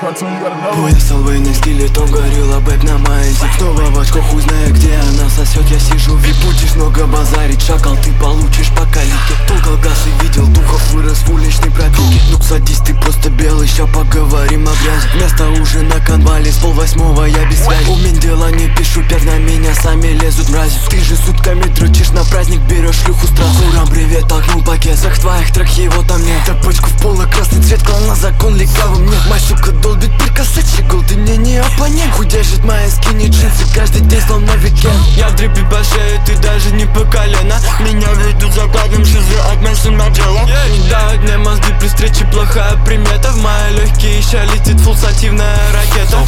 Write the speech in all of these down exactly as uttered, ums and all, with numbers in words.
Ой, я стал военным скелетом, горела бэк на майзе. Снова в очко, хуй знает где она сосет. Я сижу в вип, будешь много базарить. Шакал, ты получишь по калике. Толкал газ и видел духов, вырос в уличной пробеге. Ну садись, ты просто белый, ща поговорим о грязи. Вместо ужина конвали, с полвосьмого я без связи. У меня дела не пишу, пять на меня сами лезут мрази. Ты же сутками дрочишь на праздник, берешь шлюху страху. Урам, привет, толкнул пакет, всех твоих трек, его там нет. Тапочку в поло, красный цвет, клал на закон, легавым нет. Мать, сука, долбит прикасаться, гол, ты мне не оппонент. Худяжет мои скини, джинсы, каждый день словно викенд. Я в дрипе по шее, ты даже не по колено. Меня ведут закладом шизы от Мэйсона Джелла. Не дают мне мозги при встрече, плохая примета. В мои легкие еще летит фулсативная ракета.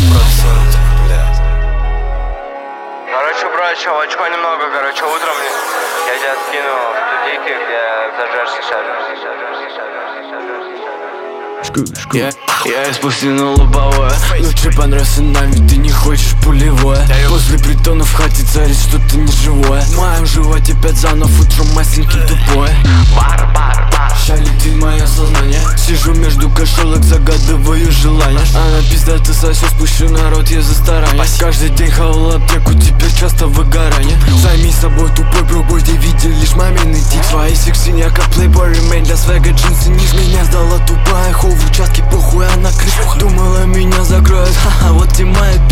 Короче, бро, чё, очко немного, короче, утром я тебя скину в студийке, где зажжешься, шажешься, Я, я спустил на лобовое. Лучше понравился нам, ведь ты не хочешь пулевое. После притона в хате царит что-то неживое. В моем животе пять занов, утром масленьким тупое. Бар, бар, бар. Ща летит мое сознание. Сижу между кошелок, загадываю желание. Она пиздата сосет, спущу народ, я за старание. Каждый день хавал аптеку, теперь часто выгорание. Займись собой, тупой бробой, где видел лишь маминый тик. Свои секси, няка, плейбой, ремейн для свега, джинсы низ. Меня сдала тупая ху в участке, похуй, она крышу. Думала, меня закроют, ха-ха, вот и моя